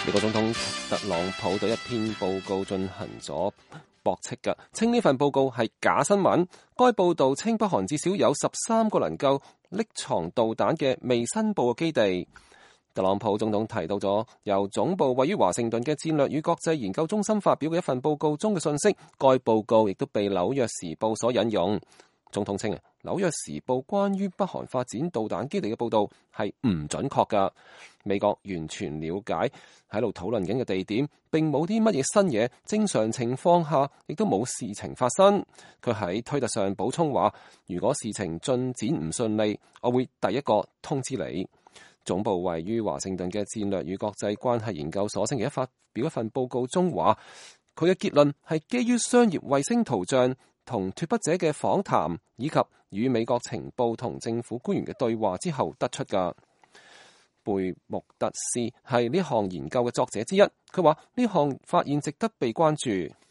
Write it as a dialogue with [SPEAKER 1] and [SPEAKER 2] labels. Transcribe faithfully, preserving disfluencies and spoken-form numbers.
[SPEAKER 1] 美國總統特朗普對一篇報告進行咗駁斥嘅，稱呢份報告係假新聞。該報道稱北韓至少有十三個能夠匿藏導彈嘅未申報嘅基地。特朗普總統提到咗由總部位於華盛頓嘅戰略與國際研究中心發表嘅一份報告中嘅信息，該報告亦都被紐約時報所引用。總統稱啊，紐約時報關於北韓發展導彈基地嘅報導係唔準確㗎。美國完全了解喺度討論緊嘅地點並冇啲乜嘢新嘢，正常情況下亦都冇事情發生。佢喺推特上補充話，如果事情進展唔順利，我會第一個通知你。總部位於華盛頓嘅戰略與國際關係研究所星期一發表一份報告中話，佢嘅結論係基於商業衛星圖像同脫北者嘅訪談以及與美國情報同政府官員嘅對話之後得出㗎。貝穆特斯係呢項研究嘅作者之一，佢話呢項發現值得被關注。